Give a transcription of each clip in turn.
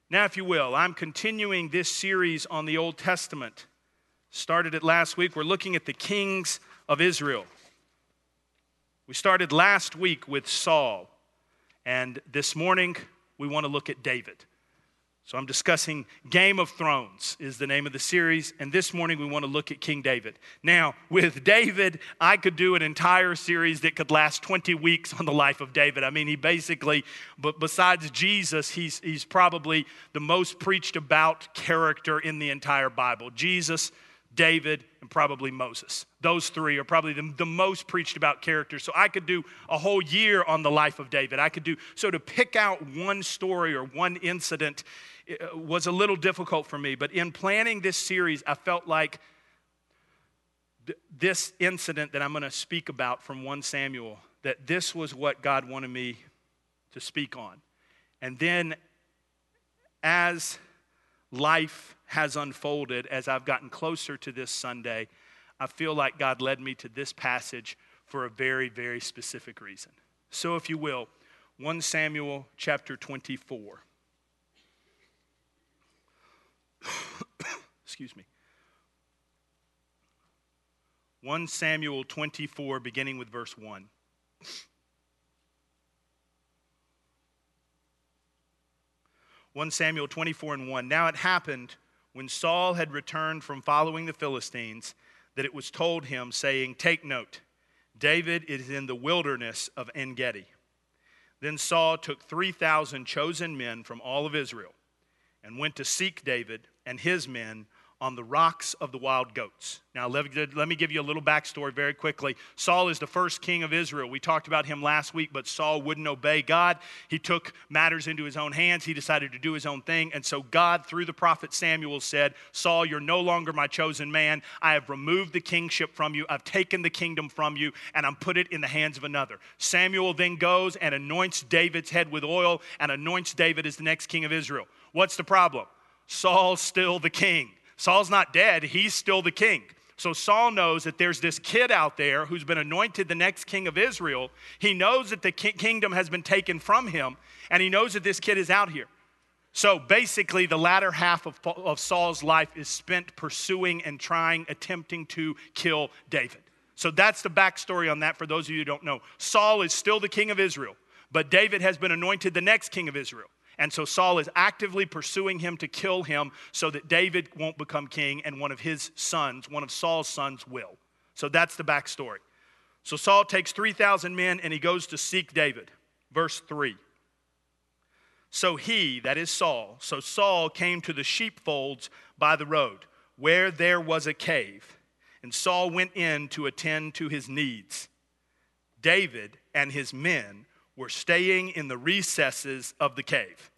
Now, if you will, I'm continuing this series on the Old Testament. Started it last week. We're looking at the kings of Israel. We started last week with Saul, and this morning we want to look at David. So I'm discussing Game of Thrones is the name of the series, and this morning we want to look at King David. Now, with David, I could do an entire series that could last 20 weeks on the life of David. I mean, he basically, but besides Jesus, he's probably the most preached about character in the entire Bible. Jesus, David, and probably Moses. Those three are probably the most preached about characters. So I could do a whole year on the life of David. So to pick out one story or one incident was a little difficult for me. But in planning this series, I felt like this incident that I'm going to speak about from 1 Samuel, that this was what God wanted me to speak on. And then as life has unfolded, as I've gotten closer to this Sunday, I feel like God led me to this passage for a very, very specific reason. So if you will, 1 Samuel chapter 24. Excuse me. 1 Samuel 24, beginning with verse 1. One Samuel 24 and 1. Now it happened when Saul had returned from following the Philistines that it was told him, saying, "Take note, David is in the wilderness of En-Gedi." Then Saul took 3,000 chosen men from all of Israel and went to seek David and his men on the rocks of the wild goats. Now, let me give you a little backstory very quickly. Saul is the first king of Israel. We talked about him last week, but Saul wouldn't obey God. He took matters into his own hands. He decided to do his own thing. And so God, through the prophet Samuel, said, "Saul, you're no longer my chosen man. I have removed the kingship from you. I've taken the kingdom from you, and I'm put it in the hands of another." Samuel then goes and anoints David's head with oil and anoints David as the next king of Israel. What's the problem? Saul's still the king. Saul's not dead, he's still the king. So Saul knows that there's this kid out there who's been anointed the next king of Israel. He knows that the kingdom has been taken from him, and he knows that this kid is out here. So basically, the latter half of Saul's life is spent pursuing and attempting to kill David. So that's the backstory on that for those of you who don't know. Saul is still the king of Israel, but David has been anointed the next king of Israel. And so Saul is actively pursuing him to kill him so that David won't become king and one of Saul's sons will. So that's the backstory. So Saul takes 3,000 men and he goes to seek David. Verse 3. So Saul came to the sheepfolds by the road where there was a cave, and Saul went in to attend to his needs. David and his men were staying in the recesses of the cave.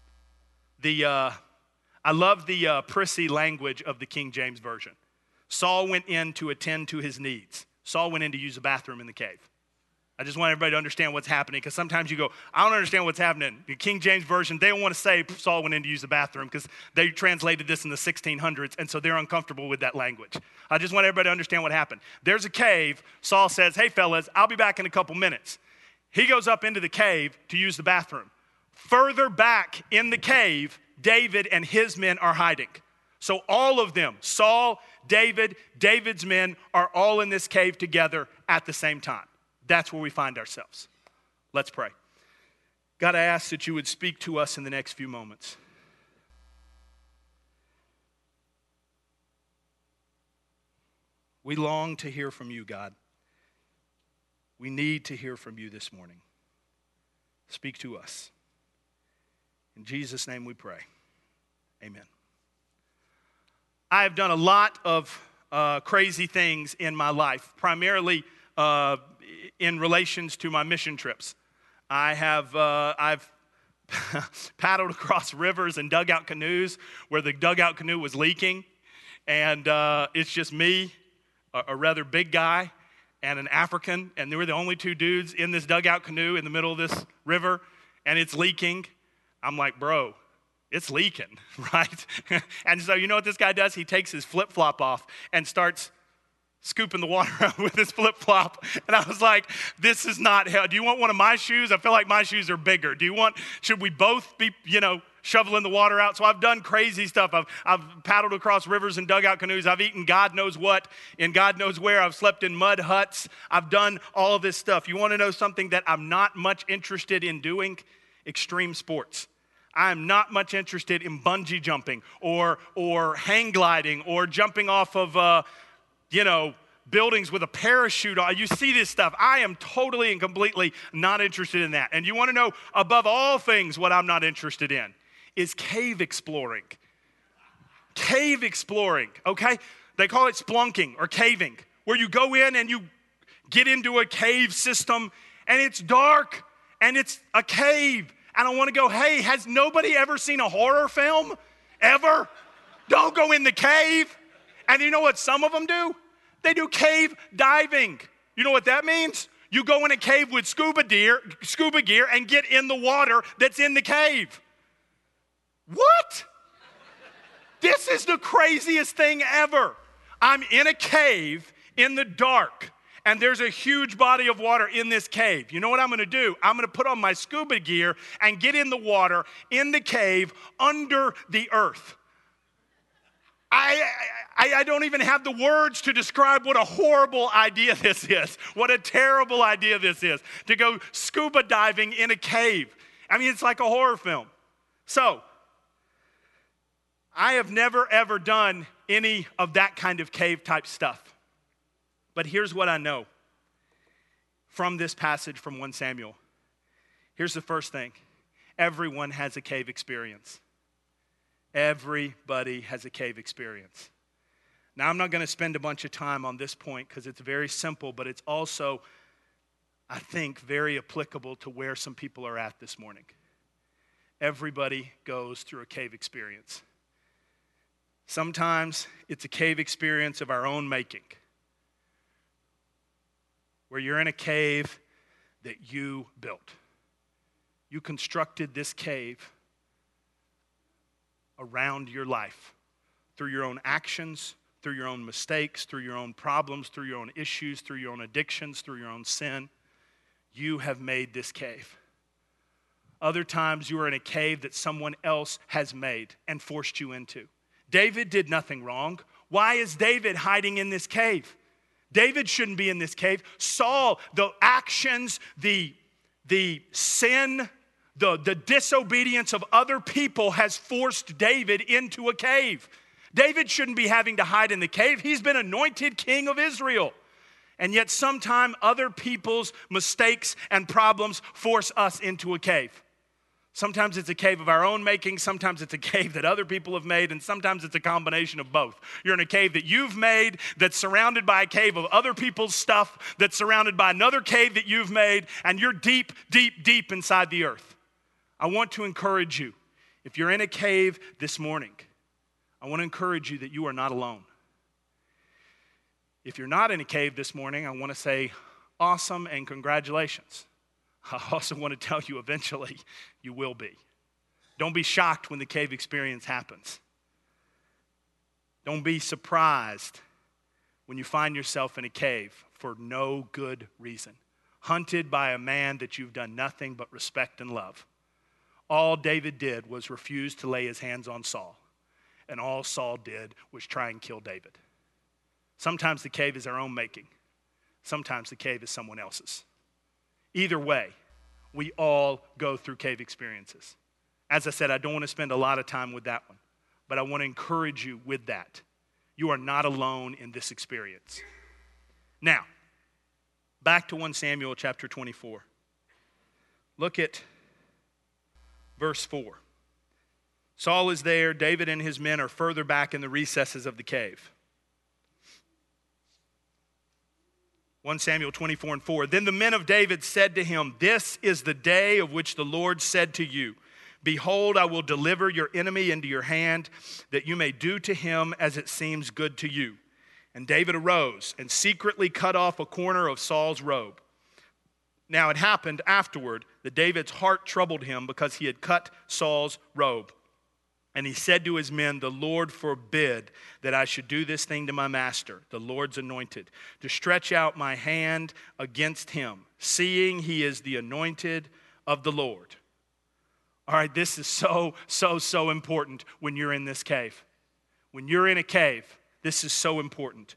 I love the prissy language of the King James Version. Saul went in to attend to his needs. Saul went in to use the bathroom in the cave. I just want everybody to understand what's happening, because sometimes you go, I don't understand what's happening. The King James Version, they don't want to say Saul went in to use the bathroom because they translated this in the 1600s, and so they're uncomfortable with that language. I just want everybody to understand what happened. There's a cave. Saul says, "Hey, fellas, I'll be back in a couple minutes." He goes up into the cave to use the bathroom. Further back in the cave, David and his men are hiding. So all of them, Saul, David, David's men, are all in this cave together at the same time. That's where we find ourselves. Let's pray. God, I ask that you would speak to us in the next few moments. We long to hear from you, God. We need to hear from you this morning. Speak to us. In Jesus' name we pray. Amen. I have done a lot of crazy things in my life, primarily in relations to my mission trips. I've paddled across rivers and dug out canoes where the dugout canoe was leaking, and it's just me, a rather big guy, and an African, and they were the only two dudes in this dugout canoe in the middle of this river, and it's leaking. I'm like, bro, it's leaking, right? And so you know what this guy does? He takes his flip-flop off and starts scooping the water out with his flip-flop. And I was like, this is not hell. Do you want one of my shoes? I feel like my shoes are bigger. Should we both be, shoveling the water out? So I've done crazy stuff. I've paddled across rivers and dug out canoes. I've eaten God knows what and God knows where. I've slept in mud huts. I've done all of this stuff. You want to know something that I'm not much interested in doing? Extreme sports. I'm not much interested in bungee jumping or hang gliding or jumping off of, buildings with a parachute on. You see this stuff. I am totally and completely not interested in that. And you want to know, above all things, what I'm not interested in is cave exploring. Cave exploring, okay? They call it splunking or caving, where you go in and you get into a cave system and it's dark and it's a cave. And I want to go, hey, has nobody ever seen a horror film? Ever? Don't go in the cave. And you know what some of them do? They do cave diving. You know what that means? You go in a cave with scuba gear and get in the water that's in the cave. What? This is the craziest thing ever. I'm in a cave in the dark, and there's a huge body of water in this cave. You know what I'm going to do? I'm going to put on my scuba gear and get in the water in the cave under the earth. I don't even have the words to describe what a horrible idea this is, what a terrible idea this is, to go scuba diving in a cave. I mean, it's like a horror film. So, I have never, ever done any of that kind of cave-type stuff. But here's what I know from this passage from 1 Samuel. Here's the first thing. Everyone has a cave experience. Everybody has a cave experience. Now, I'm not going to spend a bunch of time on this point because it's very simple, but it's also, I think, very applicable to where some people are at this morning. Everybody goes through a cave experience. Sometimes it's a cave experience of our own making, where you're in a cave that you built. You constructed this cave around your life through your own actions, through your own mistakes, through your own problems, through your own issues, through your own addictions, through your own sin. You have made this cave. Other times you are in a cave that someone else has made and forced you into. David did nothing wrong. Why is David hiding in this cave? David shouldn't be in this cave. Saul, the actions, the sin, the disobedience of other people has forced David into a cave. David shouldn't be having to hide in the cave. He's been anointed king of Israel. And yet sometimes other people's mistakes and problems force us into a cave. Sometimes it's a cave of our own making, sometimes it's a cave that other people have made, and sometimes it's a combination of both. You're in a cave that you've made that's surrounded by a cave of other people's stuff that's surrounded by another cave that you've made, and you're deep, deep, deep inside the earth. I want to encourage you, if you're in a cave this morning, I want to encourage you that you are not alone. If you're not in a cave this morning, I want to say awesome and congratulations. I also want to tell you eventually you will be. Don't be shocked when the cave experience happens. Don't be surprised when you find yourself in a cave for no good reason, hunted by a man that you've done nothing but respect and love. All David did was refuse to lay his hands on Saul, and all Saul did was try and kill David. Sometimes the cave is our own making. Sometimes the cave is someone else's. Either way, we all go through cave experiences. As I said, I don't want to spend a lot of time with that one, but I want to encourage you with that. You are not alone in this experience. Now, back to 1 Samuel chapter 24. Look at verse 4. Saul is there. David and his men are further back in the recesses of the cave. 1 Samuel 24:4. Then the men of David said to him, "This is the day of which the Lord said to you, Behold, I will deliver your enemy into your hand, that you may do to him as it seems good to you." And David arose and secretly cut off a corner of Saul's robe. Now it happened afterward that David's heart troubled him because he had cut Saul's robe. And he said to his men, the Lord forbid that I should do this thing to my master, the Lord's anointed, to stretch out my hand against him, seeing he is the anointed of the Lord. All right, this is so important when you're in this cave. When you're in a cave, this is so important.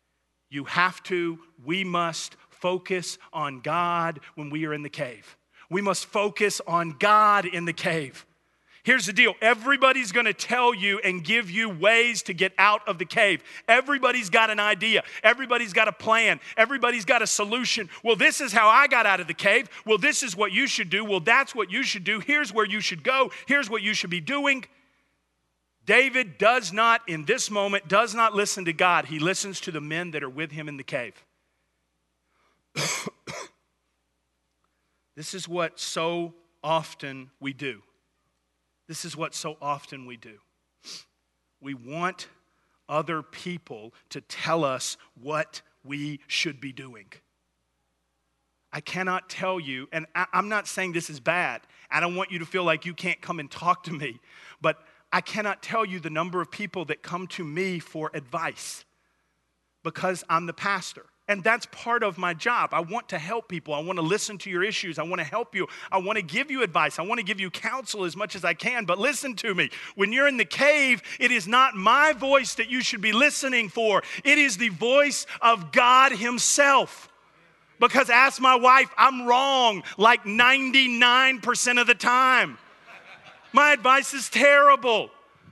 We must focus on God when we are in the cave. We must focus on God in the cave. Here's the deal. Everybody's going to tell you and give you ways to get out of the cave. Everybody's got an idea. Everybody's got a plan. Everybody's got a solution. Well, this is how I got out of the cave. Well, this is what you should do. Well, that's what you should do. Here's where you should go. Here's what you should be doing. David does not listen to God. He listens to the men that are with him in the cave. This is what so often we do. We want other people to tell us what we should be doing. I cannot tell you, and I'm not saying this is bad. I don't want you to feel like you can't come and talk to me, but I cannot tell you the number of people that come to me for advice because I'm the pastor. And that's part of my job. I want to help people. I want to listen to your issues. I want to help you. I want to give you advice. I want to give you counsel as much as I can. But listen to me. When you're in the cave, it is not my voice that you should be listening for. It is the voice of God himself. Because ask my wife, I'm wrong like 99% of the time. My advice is terrible.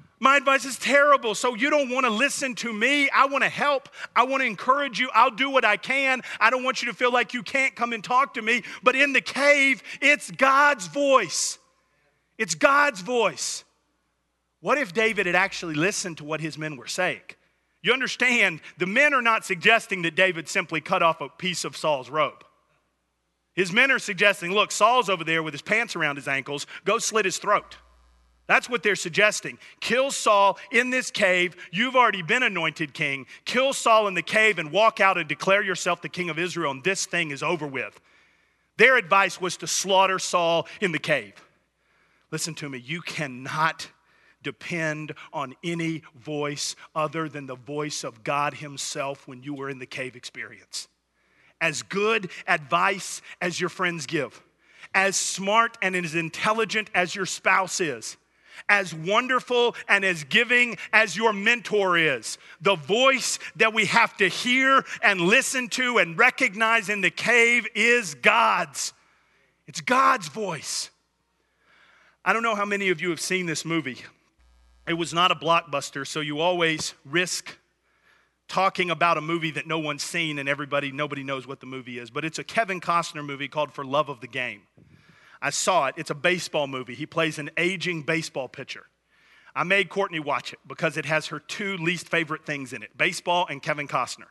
So you don't want to listen to me. I want to help. I want to encourage you. I'll do what I can. I don't want you to feel like you can't come and talk to me. But in the cave, it's God's voice. It's God's voice. What if David had actually listened to what his men were saying? You understand, the men are not suggesting that David simply cut off a piece of Saul's robe. His men are suggesting, look, Saul's over there with his pants around his ankles. Go slit his throat. That's what they're suggesting. Kill Saul in this cave. You've already been anointed king. Kill Saul in the cave and walk out and declare yourself the king of Israel, and this thing is over with. Their advice was to slaughter Saul in the cave. Listen to me. You cannot depend on any voice other than the voice of God himself when you are in the cave experience. As good advice as your friends give, as smart and as intelligent as your spouse is, as wonderful and as giving as your mentor is, the voice that we have to hear and listen to and recognize in the cave is God's. It's God's voice. I don't know how many of you have seen this movie. It was not a blockbuster, so you always risk talking about a movie that no one's seen and nobody knows what the movie is. But it's a Kevin Costner movie called For Love of the Game. I saw it. It's a baseball movie. He plays an aging baseball pitcher. I made Courtney watch it because it has her two least favorite things in it, baseball and Kevin Costner.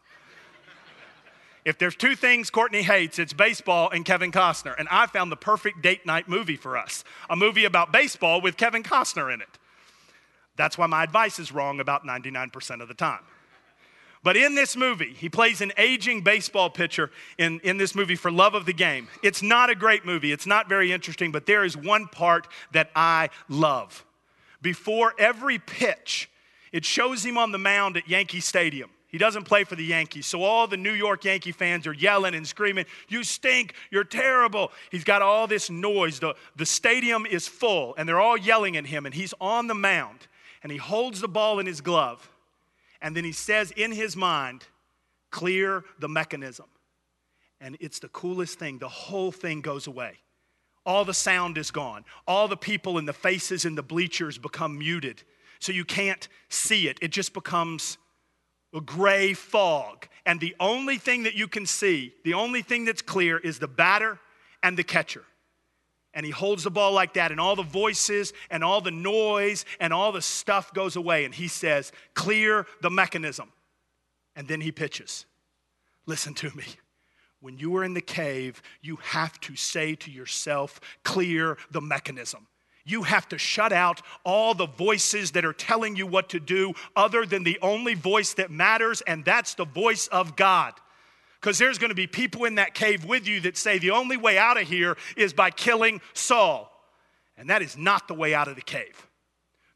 If there's two things Courtney hates, it's baseball and Kevin Costner. And I found the perfect date night movie for us, a movie about baseball with Kevin Costner in it. That's why my advice is wrong about 99% of the time. But in this movie, he plays an aging baseball pitcher in this movie For Love of the Game. It's not a great movie. It's not very interesting, but there is one part that I love. Before every pitch, it shows him on the mound at Yankee Stadium. He doesn't play for the Yankees, so all the New York Yankee fans are yelling and screaming, "You stink, you're terrible." He's got all this noise. The stadium is full, and they're all yelling at him, and he's on the mound, and he holds the ball in his glove. And then he says in his mind, "Clear the mechanism." And it's the coolest thing. The whole thing goes away. All the sound is gone. All the people and the faces in the bleachers become muted. So you can't see it. It just becomes a gray fog. And the only thing that you can see, the only thing that's clear is the batter and the catcher. And he holds the ball like that, and all the voices and all the noise and all the stuff goes away. And he says, "Clear the mechanism." And then he pitches. Listen to me. When you are in the cave, you have to say to yourself, "Clear the mechanism." You have to shut out all the voices that are telling you what to do other than the only voice that matters, and that's the voice of God. Because there's going to be people in that cave with you that say the only way out of here is by killing Saul. And that is not the way out of the cave.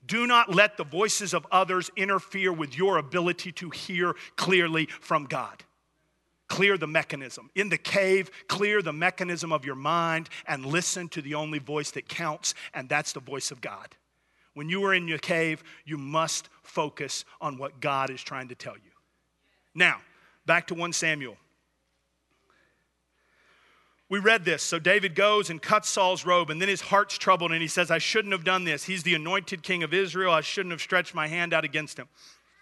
Do not let the voices of others interfere with your ability to hear clearly from God. Clear the mechanism. In the cave, clear the mechanism of your mind and listen to the only voice that counts, and that's the voice of God. When you are in your cave, you must focus on what God is trying to tell you. Now, back to 1 Samuel. We read this. So David goes and cuts Saul's robe, and then his heart's troubled, and he says, I shouldn't have done this. He's the anointed king of Israel. I shouldn't have stretched my hand out against him.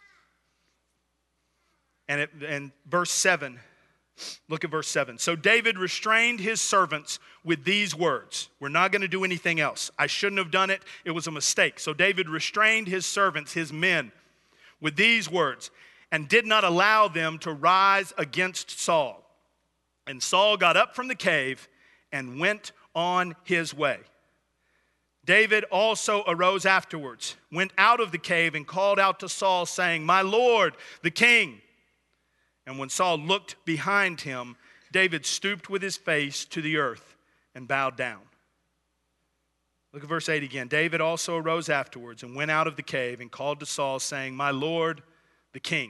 And verse 7, look at verse 7. So David restrained his servants with these words. We're not going to do anything else. I shouldn't have done it. It was a mistake. So David restrained his servants, his men, with these words, and did not allow them to rise against Saul. And Saul got up from the cave and went on his way. David also arose afterwards, went out of the cave and called out to Saul, saying, My Lord, the king. And when Saul looked behind him, David stooped with his face to the earth and bowed down. Look at verse 8 again. David also arose afterwards and went out of the cave and called to Saul, saying, My Lord, the king.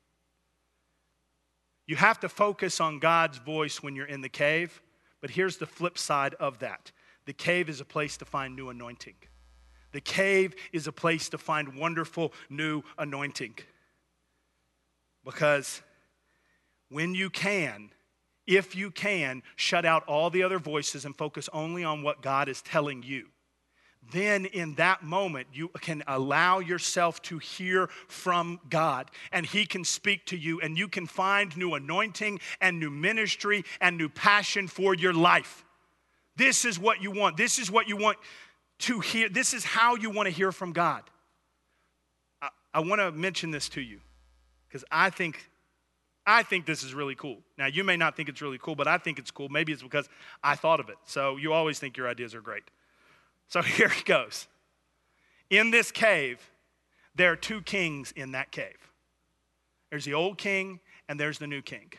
You have to focus on God's voice when you're in the cave, but here's the flip side of that. The cave is a place to find new anointing. The cave is a place to find wonderful new anointing. Because when you can, if you can, shut out all the other voices and focus only on what God is telling you, then in that moment, you can allow yourself to hear from God, and he can speak to you, and you can find new anointing and new ministry and new passion for your life. This is what you want. This is what you want to hear. This is how you want to hear from God. I want to mention this to you because I think this is really cool. Now, you may not think it's really cool, but I think it's cool. Maybe it's because I thought of it. So you always think your ideas are great. So here it goes. In this cave, there are two kings in that cave. There's the old king and there's the new king.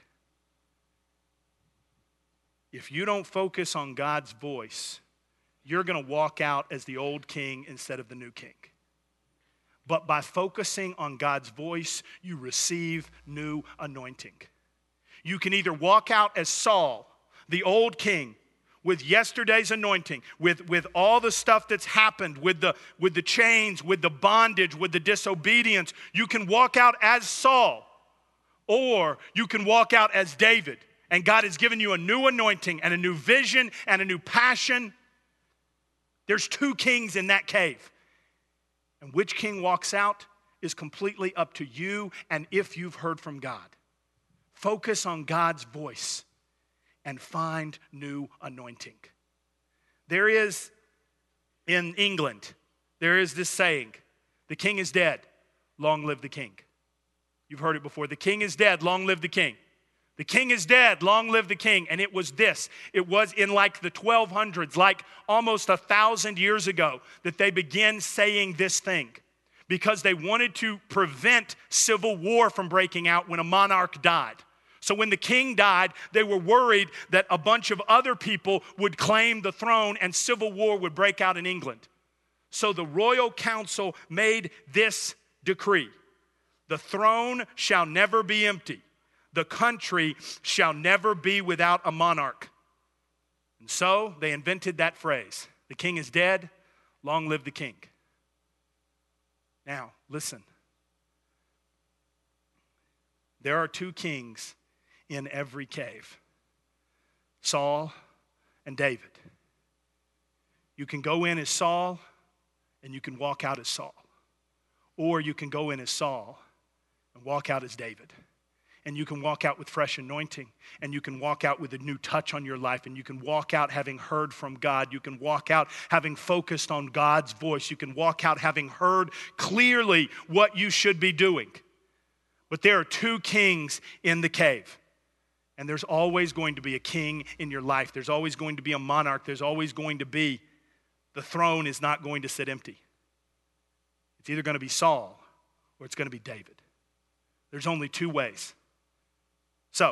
If you don't focus on God's voice, you're going to walk out as the old king instead of the new king. But by focusing on God's voice, you receive new anointing. You can either walk out as Saul, the old king, with yesterday's anointing, with all the stuff that's happened, with the chains, with the bondage, with the disobedience. You can walk out as Saul, or you can walk out as David. And God has given you a new anointing and a new vision and a new passion. There's two kings in that cave. And which king walks out is completely up to you and if you've heard from God. Focus on God's voice and find new anointing. There is, in England, there is this saying, the king is dead, long live the king. You've heard it before. The king is dead, long live the king. The king is dead, long live the king. And it was this. It was in like the 1200s, like almost 1,000 years ago, that they began saying this thing because they wanted to prevent civil war from breaking out when a monarch died. So when the king died, they were worried that a bunch of other people would claim the throne and civil war would break out in England. So the royal council made this decree. The throne shall never be empty. The country shall never be without a monarch. And so they invented that phrase. The king is dead, long live the king. Now, listen. There are two kings in every cave, Saul and David. You can go in as Saul and you can walk out as Saul. Or you can go in as Saul and walk out as David. And you can walk out with fresh anointing, and you can walk out with a new touch on your life, and you can walk out having heard from God. You can walk out having focused on God's voice. You can walk out having heard clearly what you should be doing. But there are two kings in the cave. And there's always going to be a king in your life. There's always going to be a monarch. There's always going to be, the throne is not going to sit empty. It's either going to be Saul or it's going to be David. There's only two ways. So,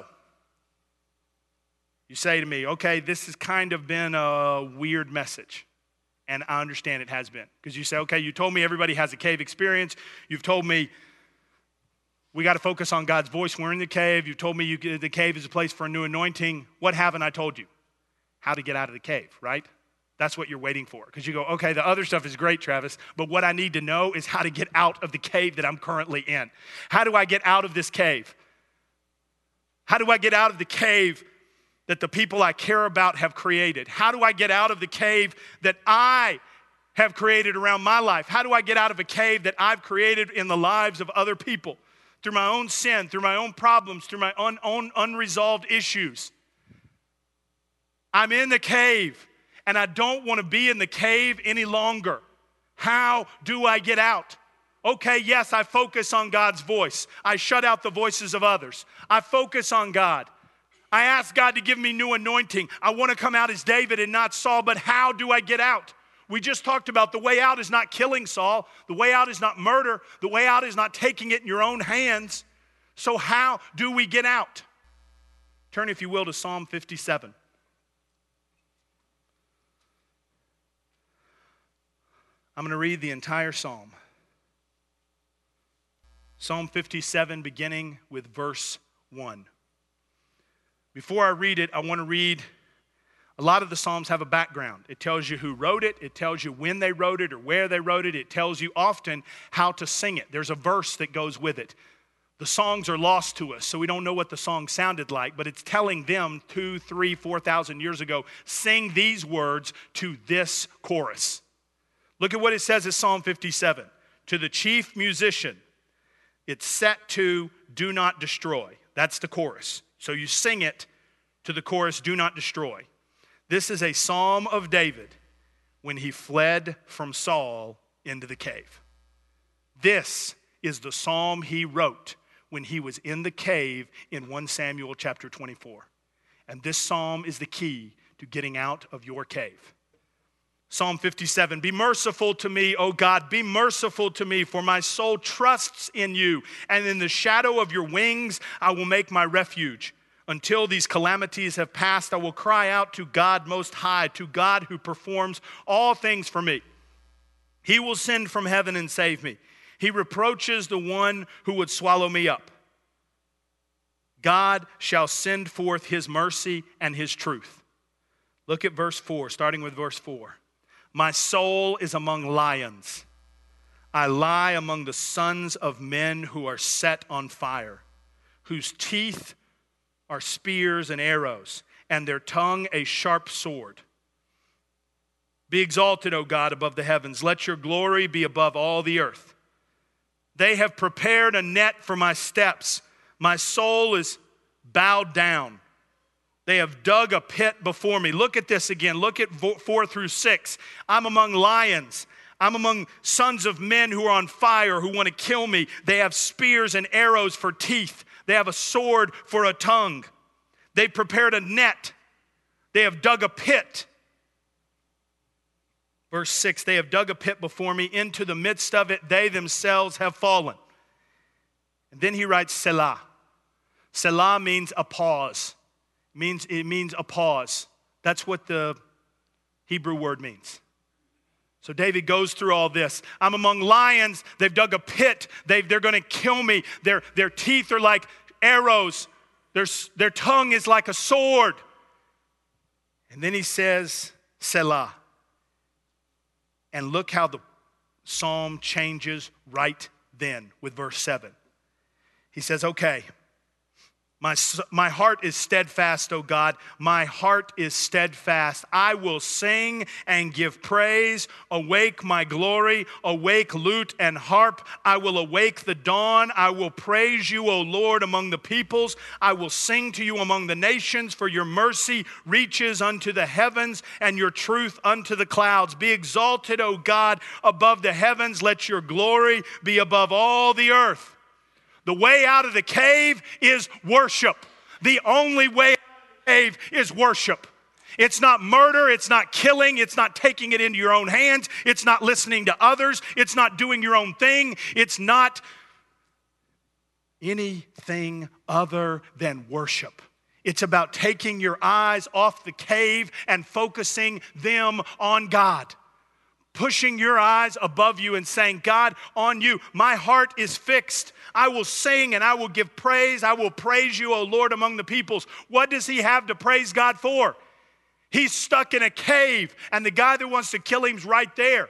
you say to me, okay, this has kind of been a weird message. And I understand it has been. Because you say, okay, you told me everybody has a cave experience. You've told me we got to focus on God's voice when we're in the cave. You've told me the cave is a place for a new anointing. What haven't I told you? How to get out of the cave, right? That's what you're waiting for. Because you go, okay, the other stuff is great, Travis, but what I need to know is how to get out of the cave that I'm currently in. How do I get out of this cave? How do I get out of the cave that the people I care about have created? How do I get out of the cave that I have created around my life? How do I get out of a cave that I've created in the lives of other people? Through my own sin, through my own problems, through my own unresolved issues. I'm in the cave, and I don't want to be in the cave any longer. How do I get out? Okay, yes, I focus on God's voice. I shut out the voices of others. I focus on God. I ask God to give me new anointing. I want to come out as David and not Saul, but how do I get out? We just talked about the way out is not killing Saul. The way out is not murder. The way out is not taking it in your own hands. So how do we get out? Turn, if you will, to Psalm 57. I'm going to read the entire psalm. Psalm 57, beginning with verse 1. Before I read it, I want to read, a lot of the Psalms have a background. It tells you who wrote it. It tells you when they wrote it or where they wrote it. It tells you often how to sing it. There's a verse that goes with it. The songs are lost to us, so we don't know what the song sounded like, but it's telling them 2,000, 3,000, 4,000 years ago, sing these words to this chorus. Look at what it says in Psalm 57. To the chief musician, it's set to do not destroy. That's the chorus. So you sing it to the chorus, do not destroy. This is a psalm of David when he fled from Saul into the cave. This is the psalm he wrote when he was in the cave in 1 Samuel chapter 24. And this psalm is the key to getting out of your cave. Psalm 57, be merciful to me, O God, be merciful to me, for my soul trusts in you, and in the shadow of your wings I will make my refuge. Until these calamities have passed, I will cry out to God Most High, to God who performs all things for me. He will send from heaven and save me. He reproaches the one who would swallow me up. God shall send forth his mercy and his truth. Look at verse 4, starting with verse 4. My soul is among lions. I lie among the sons of men who are set on fire, whose teeth are spears and arrows, and their tongue a sharp sword. Be exalted, O God, above the heavens. Let your glory be above all the earth. They have prepared a net for my steps. My soul is bowed down. They have dug a pit before me. Look at this again. Look at 4 through 6. I'm among lions. I'm among sons of men who are on fire, who want to kill me. They have spears and arrows for teeth. They have a sword for a tongue. They prepared a net. They have dug a pit. Verse 6, they have dug a pit before me. Into the midst of it, they themselves have fallen. And then he writes Selah. Selah means a pause. It means a pause. That's what the Hebrew word means. So David goes through all this. I'm among lions. They've dug a pit. They're going to kill me. Their teeth are like arrows. Their tongue is like a sword. And then he says, Selah. And look how the psalm changes right then with verse 7. He says, okay, my heart is steadfast, O God. My heart is steadfast. I will sing and give praise. Awake my glory. Awake lute and harp. I will awake the dawn. I will praise you, O Lord, among the peoples. I will sing to you among the nations, for your mercy reaches unto the heavens and your truth unto the clouds. Be exalted, O God, above the heavens. Let your glory be above all the earth. The way out of the cave is worship. The only way out of the cave is worship. It's not murder. It's not killing. It's not taking it into your own hands. It's not listening to others. It's not doing your own thing. It's not anything other than worship. It's about taking your eyes off the cave and focusing them on God. pushing your eyes above you and saying, God, on you, my heart is fixed. I will sing and I will give praise. I will praise you, O Lord, among the peoples. What does he have to praise God for? He's stuck in a cave, and the guy that wants to kill him's right there.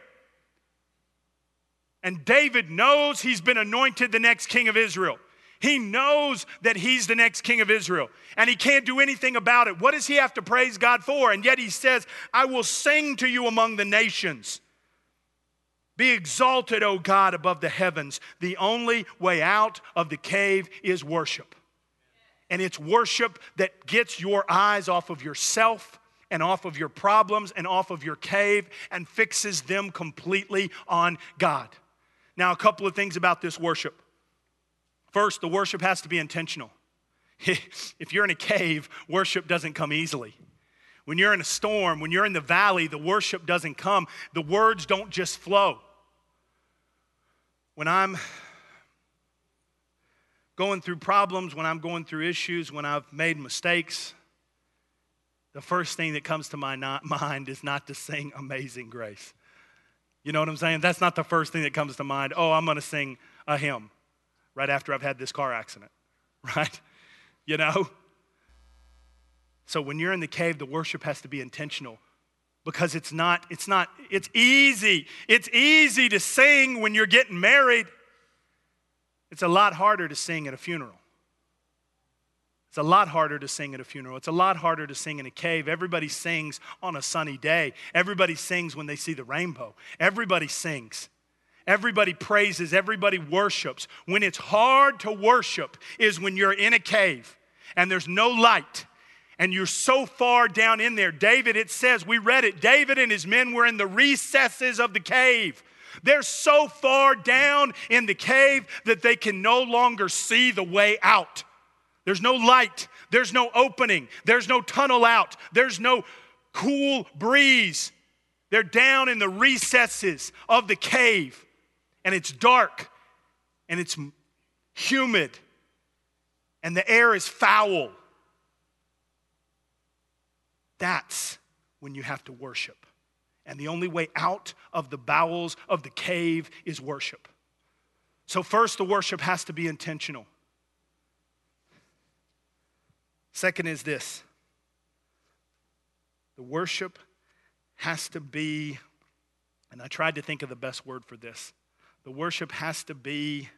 And David knows he's been anointed the next king of Israel. He knows that he's the next king of Israel, and he can't do anything about it. What does he have to praise God for? And yet he says, I will sing to you among the nations. Be exalted, O God, above the heavens. The only way out of the cave is worship. And it's worship that gets your eyes off of yourself and off of your problems and off of your cave and fixes them completely on God. Now, a couple of things about this worship. First, the worship has to be intentional. If you're in a cave, worship doesn't come easily. When you're in a storm, when you're in the valley, the worship doesn't come. The words don't just flow. When I'm going through problems, when I'm going through issues, when I've made mistakes, the first thing that comes to my mind is not to sing Amazing Grace. You know what I'm saying? That's not the first thing that comes to mind. Oh, I'm going to sing a hymn right after I've had this car accident, right? You know? So when you're in the cave, the worship has to be intentional because it's easy. It's easy to sing when you're getting married. It's a lot harder to sing at a funeral. It's a lot harder to sing at a funeral. It's a lot harder to sing in a cave. Everybody sings on a sunny day. Everybody sings when they see the rainbow. Everybody sings. Everybody praises. Everybody worships. When it's hard to worship is when you're in a cave and there's no light and you're so far down in there. David, it says, we read it, David and his men were in the recesses of the cave. They're so far down in the cave that they can no longer see the way out. There's no light. There's no opening. There's no tunnel out. There's no cool breeze. They're down in the recesses of the cave, and it's dark, and it's humid, and the air is foul. That's when you have to worship. And the only way out of the bowels of the cave is worship. So first, the worship has to be intentional. Second is this. The worship has to be, and I tried to think of the best word for this. The worship has to be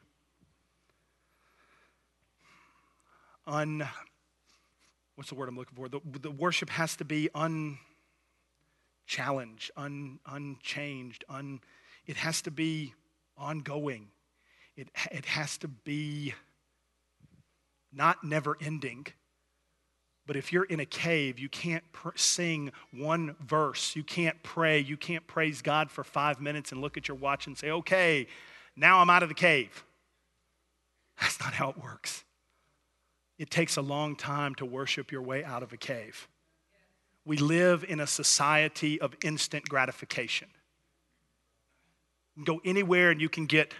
what's the word I'm looking for? The worship has to be unchallenged, unchanged, it has to be ongoing. It has to be not never ending. But if you're in a cave, you can't sing one verse. You can't pray. You can't praise God for 5 minutes and look at your watch and say, okay, now I'm out of the cave. That's not how it works. It takes a long time to worship your way out of a cave. We live in a society of instant gratification. You can go anywhere and you can get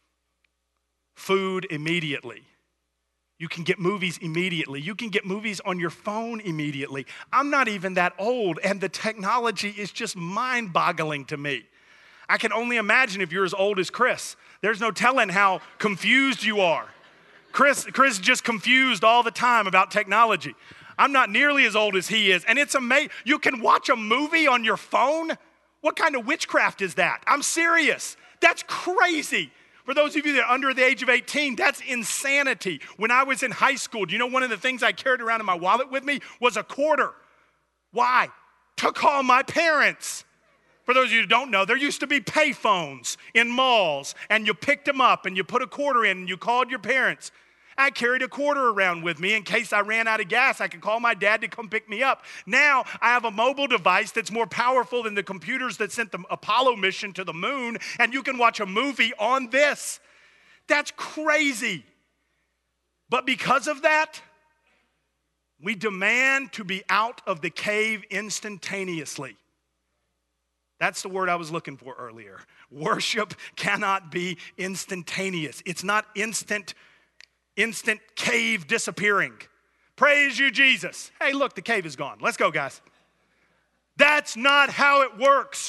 food immediately. You can get movies immediately. You can get movies on your phone immediately. I'm not even that old, and the technology is just mind-boggling to me. I can only imagine if you're as old as Chris. There's no telling how confused you are. Chris is just confused all the time about technology. I'm not nearly as old as he is, and it's amazing. You can watch a movie on your phone? What kind of witchcraft is that? I'm serious. That's crazy. For those of you that are under the age of 18, that's insanity. When I was in high school, do you know one of the things I carried around in my wallet with me was a quarter? Why? To call my parents. For those of you who don't know, there used to be pay phones in malls, and you picked them up and you put a quarter in and you called your parents. I carried a quarter around with me in case I ran out of gas. I could call my dad to come pick me up. Now I have a mobile device that's more powerful than the computers that sent the Apollo mission to the moon, and you can watch a movie on this. That's crazy. But because of that, we demand to be out of the cave instantaneously. That's the word I was looking for earlier. Worship cannot be instantaneous. It's not instant cave disappearing. Praise you, Jesus. Hey, look, the cave is gone. Let's go, guys. That's not how it works.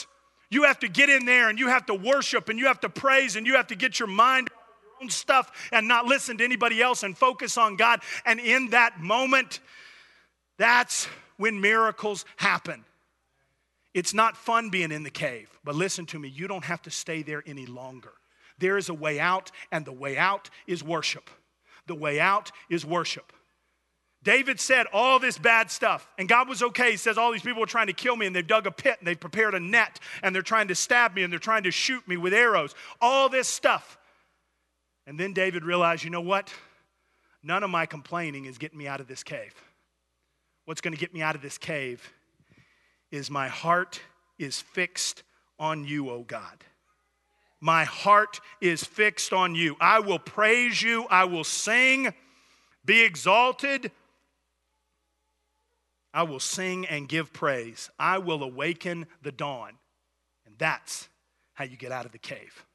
You have to get in there and you have to worship and you have to praise and you have to get your mind off of your own stuff and not listen to anybody else and focus on God. And in that moment, that's when miracles happen. It's not fun being in the cave, but listen to me, you don't have to stay there any longer. There is a way out, and the way out is worship. The way out is worship. David said all this bad stuff, and God was okay. He says all these people are trying to kill me, and they've dug a pit, and they've prepared a net, and they're trying to stab me, and they're trying to shoot me with arrows. All this stuff. And then David realized, you know what? None of my complaining is getting me out of this cave. What's going to get me out of this cave is my heart is fixed on you, oh God. My heart is fixed on you. I will praise you. I will sing. Be exalted. I will sing and give praise. I will awaken the dawn. And that's how you get out of the cave.